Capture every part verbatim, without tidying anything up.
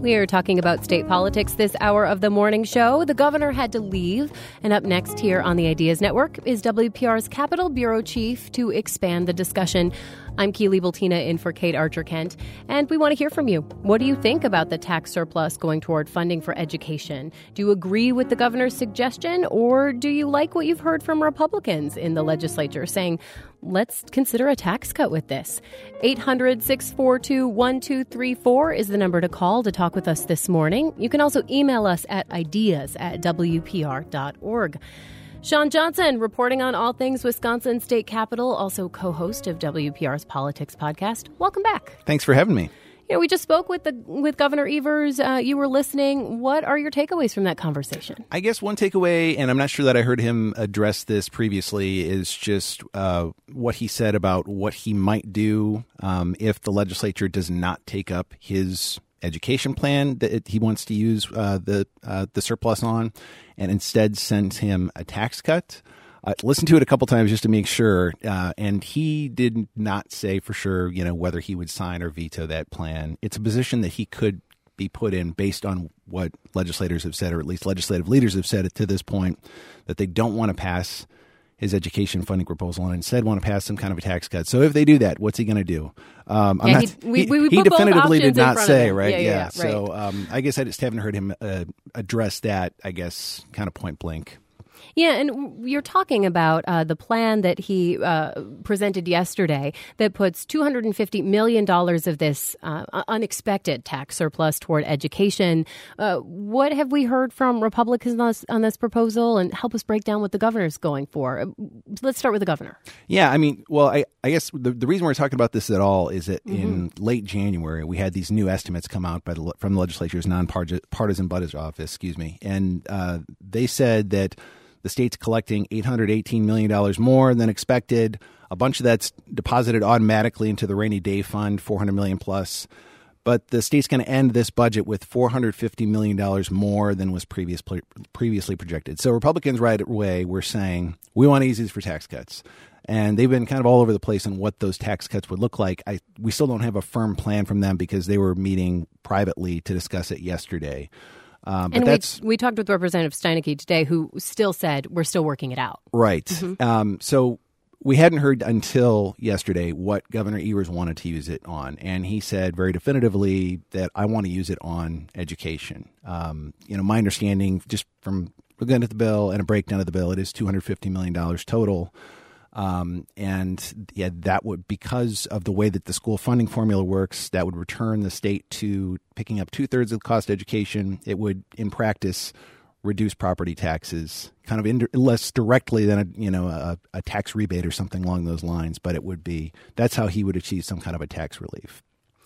We are talking about state politics this hour of the morning show. The governor had to leave. And up next here on the Ideas Network is W P R's Capitol Bureau Chief to expand the discussion. I'm Keely Bultina in for Kate Archer-Kent, and we want to hear from you. What do you think about the tax surplus going toward funding for education? Do you agree with the governor's suggestion, or do you like what you've heard from Republicans in the legislature saying, let's consider a tax cut with this? eight hundred, six four two, one two three four is the number to call to talk with us this morning. You can also email us at ideas at w p r dot org. Sean Johnson, reporting on all things Wisconsin State Capitol, also co-host of W P R's Politics Podcast. Welcome back. Thanks for having me. You know, we just spoke with the with Governor Evers. Uh, you were listening. What are your takeaways from that conversation? I guess one takeaway, and I'm not sure that I heard him address this previously, is just uh, what he said about what he might do um, if the legislature does not take up his education plan that it, he wants to use uh, the uh, the surplus on, and instead sends him a tax cut. Uh, listened to it a couple times just to make sure, uh, and he did not say for sure, you know, whether he would sign or veto that plan. It's a position that he could be put in based on what legislators have said, or at least legislative leaders have said to this point, that they don't want to pass his education funding proposal and instead want to pass some kind of a tax cut. So if they do that, what's he going to do? Um, yeah, I'm he, not, we, he, we, we he definitively did not say, him. right? Yeah, yeah, yeah, right. So um, I guess I just haven't heard him uh, address that, I guess, kind of point blank. Yeah, and you're talking about uh, the plan that he uh, presented yesterday that puts two hundred fifty million dollars of this uh, unexpected tax surplus toward education. Uh, what have we heard from Republicans on this, on this proposal? And help us break down what the governor's going for. Let's start with the governor. Yeah, I mean, well, I, I guess the, the reason we're talking about this at all is that Mm-hmm. in late January, we had these new estimates come out by the, from the legislature's nonpartisan budget office, excuse me, and uh, they said that the state's collecting eight hundred eighteen million dollars more than expected. A bunch of that's deposited automatically into the rainy day fund, four hundred million dollars plus. But the state's going to end this budget with four hundred fifty million dollars more than was previous, previously projected. So Republicans right away were saying, we want easies for tax cuts. And they've been kind of all over the place on what those tax cuts would look like. I, we still don't have a firm plan from them because they were meeting privately to discuss it yesterday. Um, but and that's, we, we talked with Representative Steineke today, who still said we're still working it out. Right. Mm-hmm. Um, so we hadn't heard until yesterday what Governor Evers wanted to use it on. And he said very definitively that I want to use it on education. Um, you know, my understanding just from looking at the bill and a breakdown of the bill, it is two hundred fifty million dollars total. Um, and yeah, that would, because of the way that the school funding formula works, that would return the state to picking up two thirds of the cost of education. It would, in practice, reduce property taxes, kind of in, less directly than a, you know, a, a tax rebate or something along those lines. But it would be, that's how he would achieve some kind of a tax relief.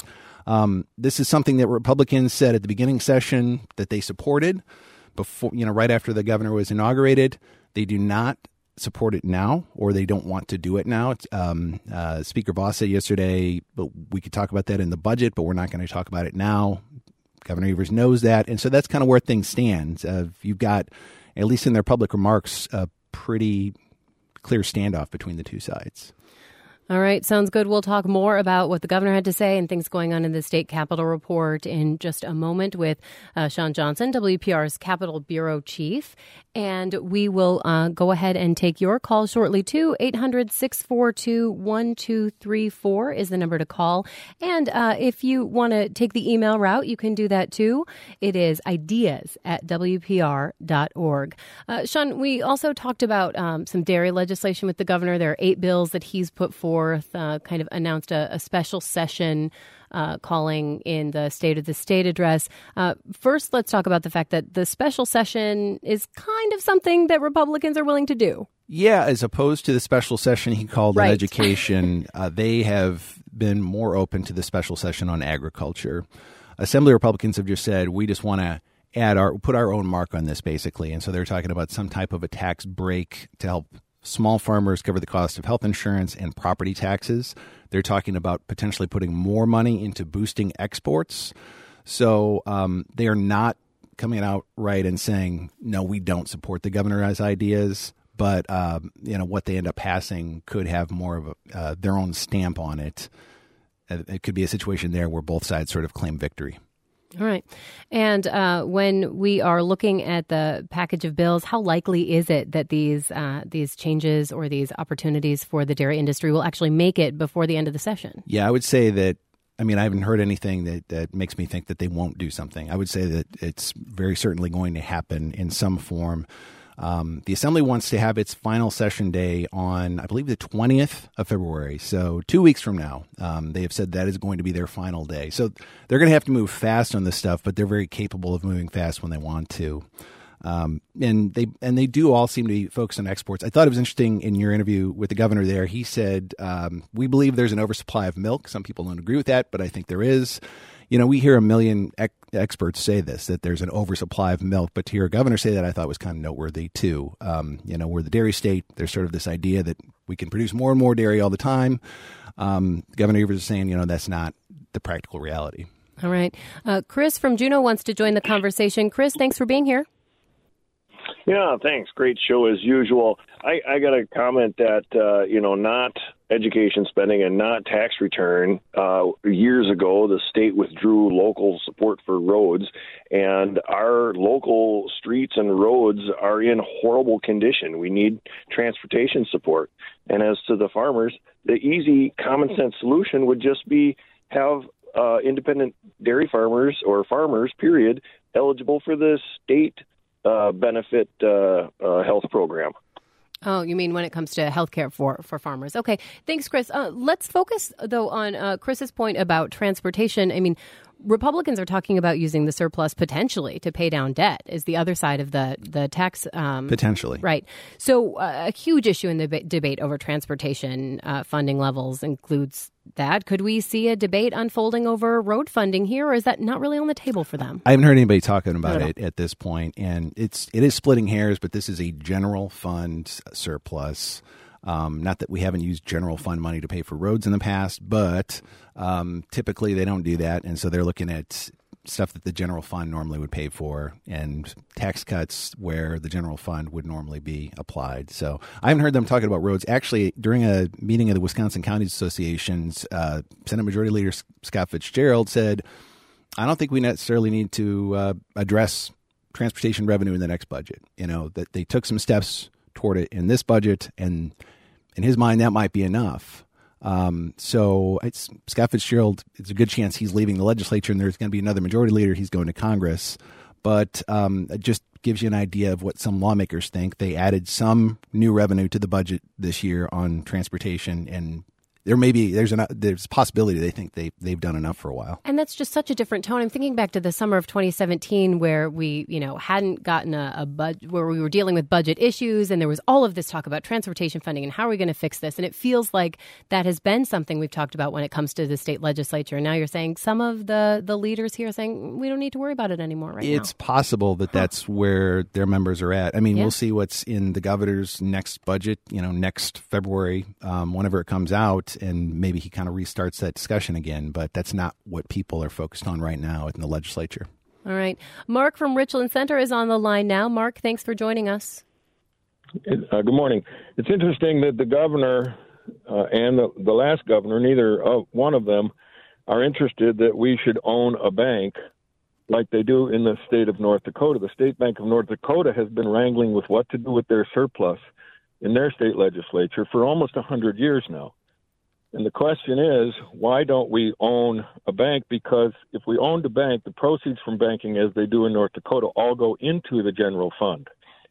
Um, this is something that Republicans said at the beginning session that they supported before, you know, right after the governor was inaugurated. They do not support it now, or they don't want to do it now. It's, um, uh, Speaker Voss said yesterday, but we could talk about that in the budget, but we're not going to talk about it now. Governor Evers knows that. And so that's kind of where things stand. Uh, you've got, at least in their public remarks, a pretty clear standoff between the two sides. All right. Sounds good. We'll talk more about what the governor had to say and things going on in the state Capitol report in just a moment with uh, Sean Johnson, W P R's Capitol Bureau Chief. And we will uh, go ahead and take your call shortly, too. eight hundred, six four two, one two three four is the number to call. And uh, if you want to take the email route, you can do that, too. It is ideas at w p r dot org. Uh, Sean, we also talked about um, some dairy legislation with the governor. There are eight bills that he's put forward. Uh, kind of announced a, a special session uh, calling in the State of the State address. Uh, first, let's talk about the fact that the special session is kind of something that Republicans are willing to do. Yeah, as opposed to the special session he called right. on education, uh, they have been more open to the special session on agriculture. Assembly Republicans have just said, we just want to add our put our own mark on this, basically. And so they're talking about some type of a tax break to help small farmers cover the cost of health insurance and property taxes. They're talking about potentially putting more money into boosting exports. So um, they are not coming out right and saying, no, we don't support the governor's ideas. But, um, you know, what they end up passing could have more of a, uh, their own stamp on it. It could be a situation there where both sides sort of claim victory. All right. And uh, when we are looking at the package of bills, how likely is it that these uh, these changes or these opportunities for the dairy industry will actually make it before the end of the session? Yeah, I would say that, I mean, I haven't heard anything that, that makes me think that they won't do something. I would say that it's very certainly going to happen in some form. Um, the Assembly wants to have its final session day on, I believe, the twentieth of February. So two weeks from now, um, they have said that is going to be their final day. So they're going to have to move fast on this stuff, but they're very capable of moving fast when they want to. Um, and they and they do all seem to be focused on exports. I thought it was interesting in your interview with the governor there. He said, um, we believe there's an oversupply of milk. Some people don't agree with that, but I think there is. You know, we hear a million ec- experts say this, that there's an oversupply of milk, but to hear a governor say that I thought was kind of noteworthy too. Um, you know, we're the dairy state. There's sort of this idea that we can produce more and more dairy all the time. Um, Governor Evers is saying, you know, that's not the practical reality. All right. Uh, Chris from Juneau wants to join the conversation. Chris, thanks for being here. Yeah, thanks. Great show as usual. I, I got to comment that, uh, you know, not education spending and not tax return. Uh, years ago, the state withdrew local support for roads, and our local streets and roads are in horrible condition. We need transportation support. And as to the farmers, the easy common sense solution would just be have uh, independent dairy farmers or farmers, period, eligible for the state Uh, benefit uh, uh, health program. Oh, you mean when it comes to health care for, for farmers. Okay. Thanks, Chris. Uh, let's focus, though, on uh, Chris's point about transportation. I mean, Republicans are talking about using the surplus potentially to pay down debt is the other side of the, the tax. Um, potentially. Right. So uh, a huge issue in the b- debate over transportation uh, funding levels includes that. Could we see a debate unfolding over road funding here, or is that not really on the table for them? I haven't heard anybody talking about it at this point, and it's it is splitting hairs, but this is a general fund surplus. Um, not that we haven't used general fund money to pay for roads in the past, but um, typically they don't do that, and so they're looking at stuff that the general fund normally would pay for and tax cuts where the general fund would normally be applied. So I haven't heard them talking about roads. Actually, during a meeting of the Wisconsin Counties Associations, uh, Senate Majority Leader Scott Fitzgerald said, I don't think we necessarily need to uh, address transportation revenue in the next budget. You know, that they took some steps toward it in this budget, and in his mind, that might be enough. Um, so it's Scott Fitzgerald, it's a good chance he's leaving the legislature and there's going to be another majority leader. He's going to Congress. But um, it just gives you an idea of what some lawmakers think. They added some new revenue to the budget this year on transportation, and there may be there's an there's a possibility they think they they've done enough for a while. And that's just such a different tone. I'm thinking back to the summer of twenty seventeen, where we you know hadn't gotten a, a budget, where we were dealing with budget issues, and there was all of this talk about transportation funding and how are we going to fix this. And it feels like that has been something we've talked about when it comes to the state legislature. And now you're saying some of the the leaders here are saying we don't need to worry about it anymore right it's now. possible that huh. that's where their members are at. I mean, yeah. we'll see what's in the governor's next budget. You know, next February, um, whenever it comes out, and maybe he kind of restarts that discussion again, but that's not what people are focused on right now in the legislature. All right. Mark from Richland Center is on the line now. Mark, thanks for joining us. Uh, good morning. It's interesting that the governor uh, and the, the last governor, neither uh, one of them are interested that we should own a bank like they do in the state of North Dakota. The State Bank of North Dakota has been wrangling with what to do with their surplus in their state legislature for almost one hundred years now. And the question is, why don't we own a bank? Because if we owned a bank, the proceeds from banking, as they do in North Dakota, all go into the general fund.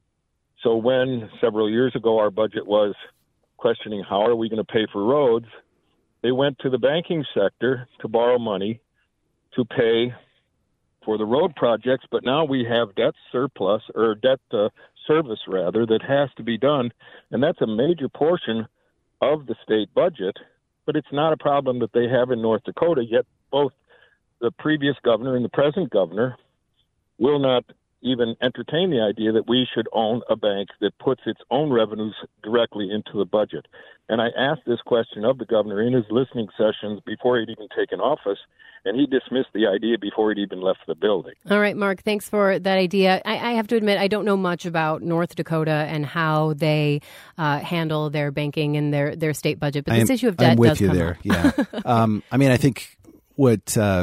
So when several years ago our budget was questioning how are we going to pay for roads, they went to the banking sector to borrow money to pay for the road projects. But now we have debt surplus, or debt uh, service, rather, that has to be done. And that's a major portion of the state budget. But it's not a problem that they have in North Dakota, yet both the previous governor and the present governor will not even entertain the idea that we should own a bank that puts its own revenues directly into the budget. And I asked this question of the governor in his listening sessions before he'd even taken office, and he dismissed the idea before he'd even left the building. All right, Mark, thanks for that idea. I, I have to admit, I don't know much about North Dakota and how they uh, handle their banking and their, their state budget, but this am, issue of debt I'm with does you come there. up. Yeah. um, I mean, I think what uh,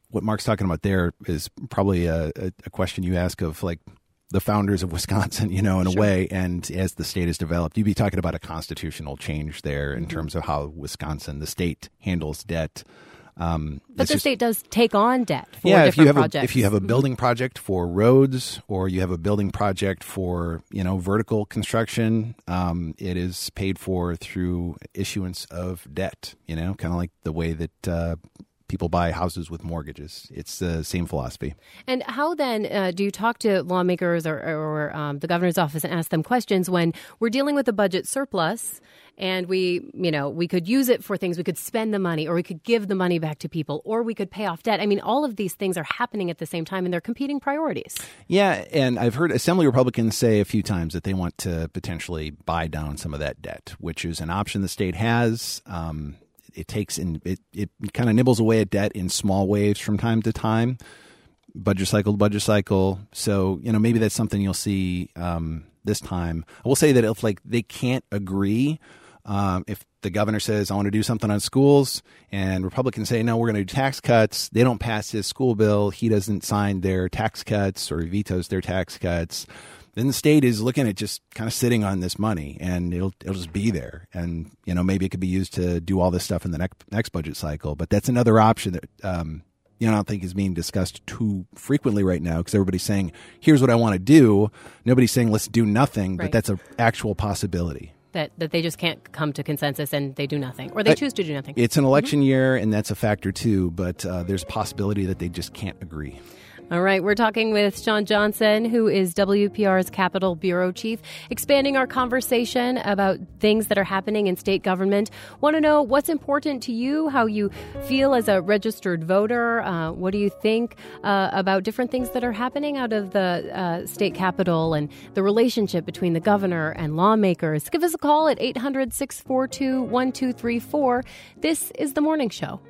what Mark's talking about there is probably a, a, a question you ask of like the founders of Wisconsin, you know, in Sure. a way. And as the state has developed, you'd be talking about a constitutional change there in mm-hmm. terms of how Wisconsin, the state, handles debt. Um, but the just, state does take on debt for yeah, different if you have projects. A, if you have a building project for roads, or you have a building project for, you know, vertical construction, um, it is paid for through issuance of debt, you know, kind of like the way that uh, people buy houses with mortgages. It's the same philosophy. And how then uh, do you talk to lawmakers or, or um, the governor's office and ask them questions when we're dealing with a budget surplus and we, you know, we could use it for things, we could spend the money, or we could give the money back to people, or we could pay off debt? I mean, all of these things are happening at the same time and they're competing priorities. Yeah, and I've heard Assembly Republicans say a few times that they want to potentially buy down some of that debt, which is an option the state has. Um, It takes in it, it kind of nibbles away at debt in small waves from time to time, budget cycle to budget cycle. So, you know, maybe that's something you'll see um, this time. I will say that if like they can't agree, um, if the governor says, I want to do something on schools, and Republicans say, no, we're going to do tax cuts, they don't pass his school bill, he doesn't sign their tax cuts or vetoes their tax cuts, then the state is looking at just kind of sitting on this money, and it'll it'll just be there. And, you know, maybe it could be used to do all this stuff in the next next budget cycle. But that's another option that, um, you know, I don't think is being discussed too frequently right now, because everybody's saying, here's what I want to do. Nobody's saying, let's do nothing. Right. But that's an actual possibility. That that they just can't come to consensus and they do nothing, or they choose to do nothing. It's an election mm-hmm. year, and that's a factor too. But uh, there's a possibility that they just can't agree. All right, we're talking with Shawn Johnson, who is W P R's Capitol Bureau Chief, expanding our conversation about things that are happening in state government. Want to know what's important to you, how you feel as a registered voter. Uh, what do you think uh, about different things that are happening out of the uh, state capitol and the relationship between the governor and lawmakers? Give us a call at eight hundred, six four two, one two three four. This is The Morning Show.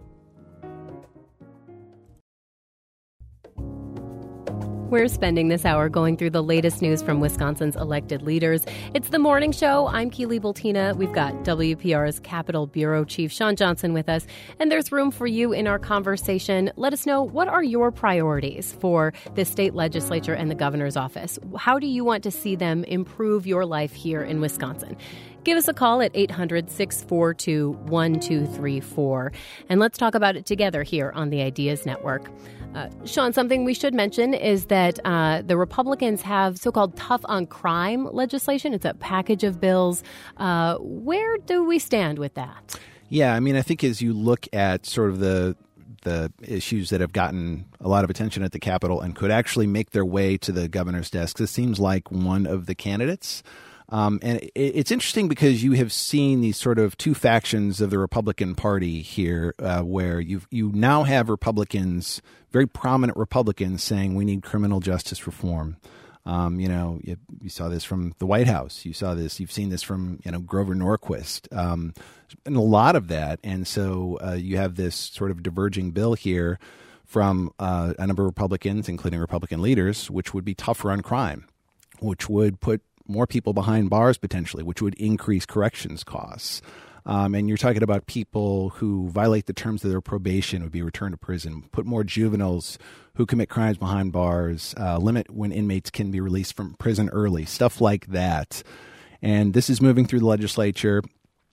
We're spending this hour going through the latest news from Wisconsin's elected leaders. It's The Morning Show. I'm Keely Bultina. We've got W P R's Capitol Bureau Chief Shawn Johnson with us, and there's room for you in our conversation. Let us know, what are your priorities for the state legislature and the governor's office? How do you want to see them improve your life here in Wisconsin? Give us a call at eight hundred, six four two, one two three four, and let's talk about it together here on the Ideas Network. Uh, Shawn, something we should mention is that uh, the Republicans have so-called tough on crime legislation. It's a package of bills. Uh, where do we stand with that? Yeah, I mean, I think as you look at sort of the the issues that have gotten a lot of attention at the Capitol and could actually make their way to the governor's desk, this seems like one of the candidates. Um, and it, it's interesting because you have seen these sort of two factions of the Republican Party here, uh, where you you now have Republicans, very prominent Republicans, saying we need criminal justice reform. Um, you know, you, you saw this from the White House. You saw this. You've seen this from, you know, Grover Norquist, um, and a lot of that. And so uh, you have this sort of diverging bill here from uh, a number of Republicans, including Republican leaders, which would be tougher on crime, which would put more people behind bars potentially, which would increase corrections costs. Um, and you're talking about people who violate the terms of their probation would be returned to prison, put more juveniles who commit crimes behind bars, uh, limit when inmates can be released from prison early, stuff like that. And this is moving through the legislature.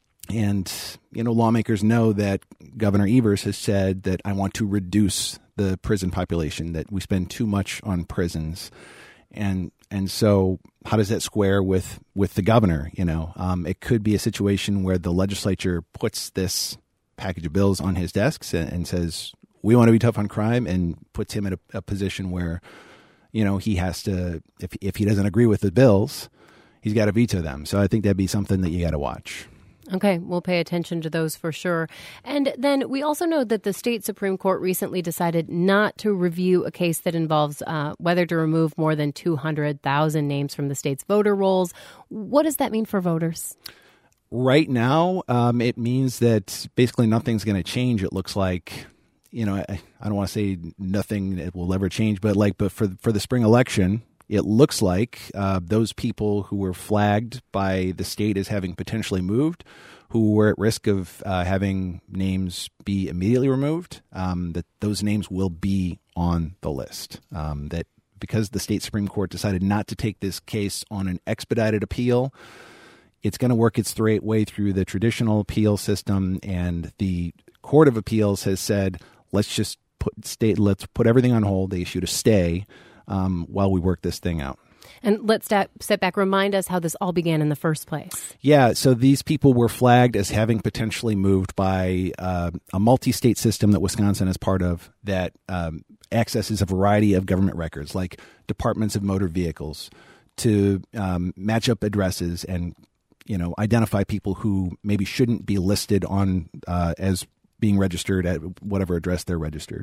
And, you know, lawmakers know that Governor Evers has said that I want to reduce the prison population, that we spend too much on prisons. And and so how does that square with, with the governor? You know, um, it could be a situation where the legislature puts this package of bills on his desks and, and says, we want to be tough on crime, and puts him in a, a position where, you know, he has to, if if he doesn't agree with the bills, he's got to veto them. So I think that'd be something that you got to watch. Okay, we'll pay attention to those for sure. And then we also know that the state Supreme Court recently decided not to review a case that involves uh, whether to remove more than two hundred thousand names from the state's voter rolls. What does that mean for voters? Right now, um, it means that basically nothing's going to change. It looks like, you know, I, I don't want to say nothing that will ever change, but like, but for for the spring election, it looks like uh, those people who were flagged by the state as having potentially moved who were at risk of uh, having names be immediately removed, um, that those names will be on the list. Um, that because the state Supreme Court decided not to take this case on an expedited appeal, it's going to work its th- way through the traditional appeal system, and the Court of Appeals has said, let's just put state, let's put everything on hold. They issued a stay um, while we work this thing out. And let's step, step back, remind us how this all began in the first place. Yeah, so these people were flagged as having potentially moved by uh, a multi-state system that Wisconsin is part of that um, accesses a variety of government records, like departments of motor vehicles, to um, match up addresses and, you know, identify people who maybe shouldn't be listed on uh, as being registered at whatever address they're registered.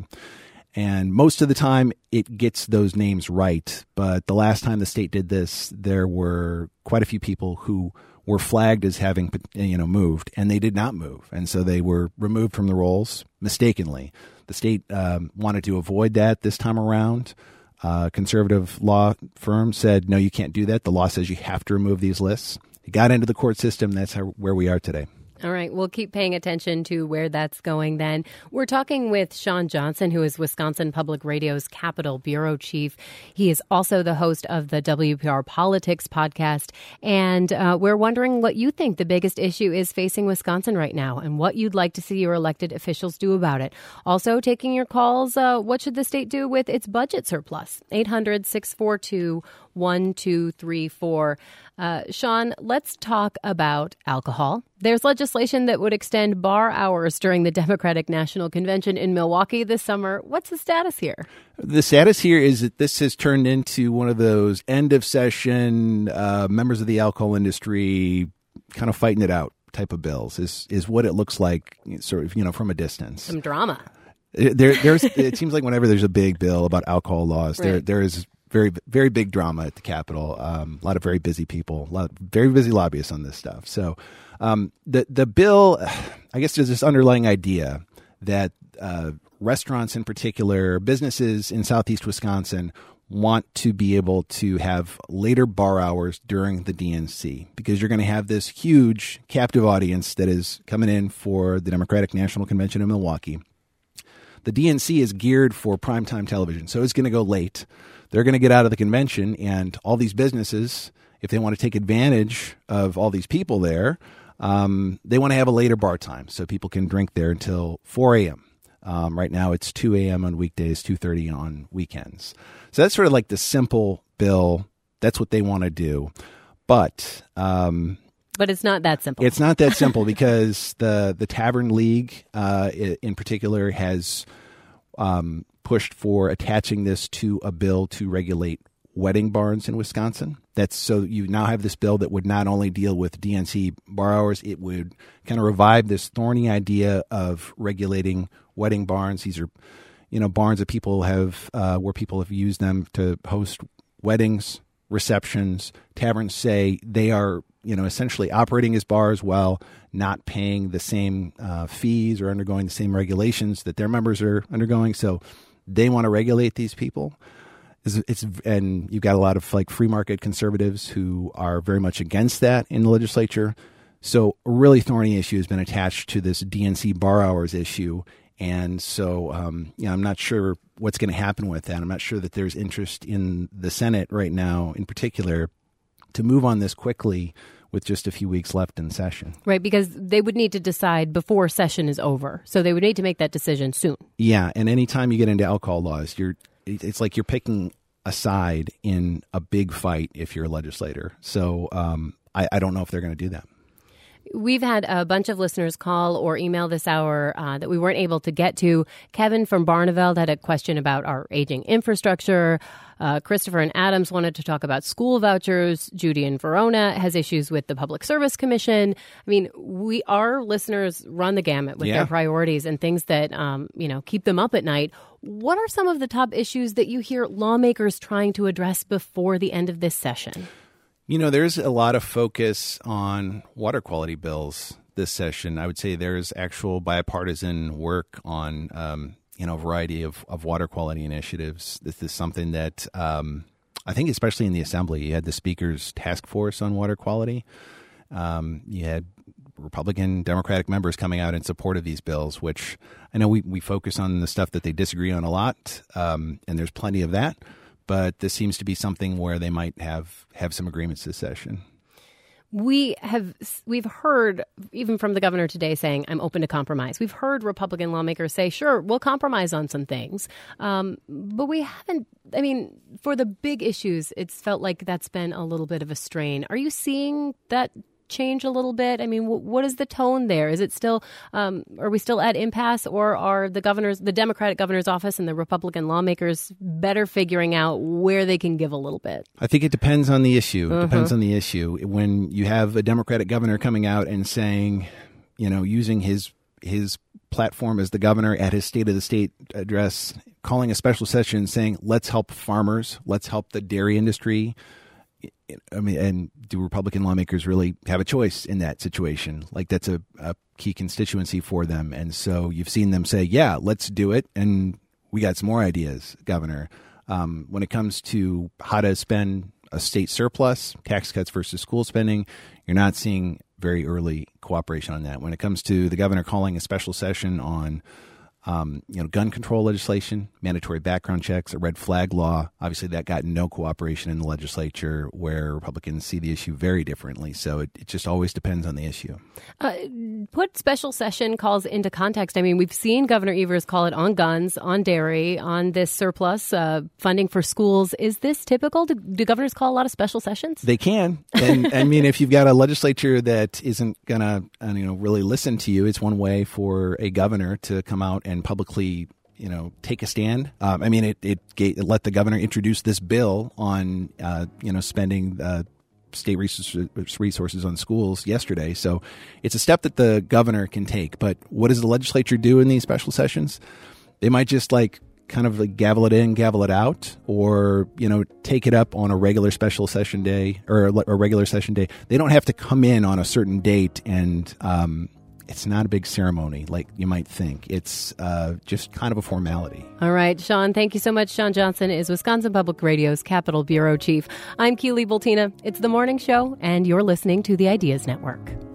And most of the time, it gets those names right. But the last time the state did this, there were quite a few people who were flagged as having, you know, moved, and they did not move. And so they were removed from the rolls mistakenly. The state um, wanted to avoid that this time around. Uh, conservative law firm said, no, you can't do that. The law says you have to remove these lists. It got into the court system. That's how, where we are today. All right. We'll keep paying attention to where that's going then. We're talking with Shawn Johnson, who is Wisconsin Public Radio's Capitol Bureau Chief. He is also the host of the W P R Politics podcast. And uh, we're wondering what you think the biggest issue is facing Wisconsin right now and what you'd like to see your elected officials do about it. Also taking your calls, uh, what should the state do with its budget surplus? eight hundred, six four two, one two three four. Uh, Shawn, let's talk about alcohol. There's legislation that would extend bar hours during the Democratic National Convention in Milwaukee this summer. What's the status here? The status here is that this has turned into one of those end of session, uh, members of the alcohol industry kind of fighting it out type of bills is, is what it looks like, sort of, you know, from a distance. Some drama. There, there's, it seems like whenever there's a big bill about alcohol laws, right. there, there is very, very big drama at the Capitol. Um, a lot of very busy people, a lot of very busy lobbyists on this stuff. So um, the the bill, I guess, there's this underlying idea that uh, restaurants in particular, businesses in southeast Wisconsin, want to be able to have later bar hours during the D N C because you're going to have this huge captive audience that is coming in for the Democratic National Convention in Milwaukee. The D N C is geared for primetime television, so it's going to go late. They're going to get out of the convention, and all these businesses, if they want to take advantage of all these people there, um, they want to have a later bar time so people can drink there until four a.m. Um, right now it's two a.m. on weekdays, two thirty on weekends. So that's sort of like the simple bill. That's what they want to do. But um, but it's not that simple. It's not that simple because the, the Tavern League uh, in particular has um, pushed for attaching this to a bill to regulate wedding barns in Wisconsin. That's so you now have this bill that would not only deal with D N C bar hours, it would kind of revive this thorny idea of regulating wedding barns. These are, you know, barns that people have, uh, where people have used them to host weddings, receptions. Taverns say they are, you know, essentially operating as bars while not paying the same uh, fees or undergoing the same regulations that their members are undergoing. So they want to regulate these people. It's, it's and you've got a lot of like free market conservatives who are very much against that in the legislature. So a really thorny issue has been attached to this D N C bar hours issue. And so, um, you know, I'm not sure what's going to happen with that. I'm not sure that there's interest in the Senate right now, in particular, to move on this quickly with just a few weeks left in session. Right, because they would need to decide before session is over. So they would need to make that decision soon. Yeah, and anytime you get into alcohol laws, you're it's like you're picking a side in a big fight if you're a legislator. So um, I, I don't know if they're going to do that. We've had a bunch of listeners call or email this hour uh, that we weren't able to get to. Kevin from Barneveld had a question about our aging infrastructure. Uh, Christopher and Adams wanted to talk about school vouchers. Judy in Verona has issues with the Public Service Commission. I mean, we our listeners run the gamut with yeah. their priorities and things that, um, you know, keep them up at night. What are some of the top issues that you hear lawmakers trying to address before the end of this session? You know, there's a lot of focus on water quality bills this session. I would say there's actual bipartisan work on, um, you know, a variety of, of water quality initiatives. This is something that um, I think especially in the Assembly, you had the Speaker's task force on water quality. Um, you had Republican, Democratic members coming out in support of these bills, which I know we, we focus on the stuff that they disagree on a lot, um, and there's plenty of that. But this seems to be something where they might have, have some agreements this session. We have we've heard even from the governor today saying, I'm open to compromise. We've heard Republican lawmakers say, sure, we'll compromise on some things. Um, but we haven't. I mean, for the big issues, it's felt like that's been a little bit of a strain. Are you seeing that change a little bit? I mean, w- what is the tone there? Is it still, um, are we still at impasse, or are the governors, the Democratic governor's office and the Republican lawmakers better figuring out where they can give a little bit? I think it depends on the issue. It Uh-huh. depends on the issue. When you have a Democratic governor coming out and saying, you know, using his his platform as the governor at his State of the State address, calling a special session saying, let's help farmers, let's help the dairy industry. I mean, and do Republican lawmakers really have a choice in that situation? Like, that's a, a key constituency for them. And so you've seen them say, yeah, let's do it. And we got some more ideas, Governor. Um, when it comes to how to spend a state surplus, tax cuts versus school spending, you're not seeing very early cooperation on that. When it comes to the governor calling a special session on Um, you know, gun control legislation, mandatory background checks, a red flag law. Obviously, that got no cooperation in the legislature, where Republicans see the issue very differently. So it, it just always depends on the issue. Uh, put special session calls into context. I mean, we've seen Governor Evers call it on guns, on dairy, on this surplus uh, funding for schools. Is this typical? Do, do governors call a lot of special sessions? They can. And I mean, if you've got a legislature that isn't going to, uh, you know, really listen to you, it's one way for a governor to come out and publicly, you know, take a stand. Um, I mean, it, it, it let the governor introduce this bill on, uh, you know, spending uh, state resources, resources on schools yesterday. So it's a step that the governor can take. But what does the legislature do in these special sessions? They might just like kind of like gavel it in, gavel it out, or, you know, take it up on a regular special session day or a, a regular session day. They don't have to come in on a certain date, and um, it's not a big ceremony like you might think. It's uh, just kind of a formality. All right, Sean, thank you so much. Sean Johnson is Wisconsin Public Radio's Capitol Bureau Chief. I'm Keely Bultina. It's The Morning Show, and you're listening to the Ideas Network.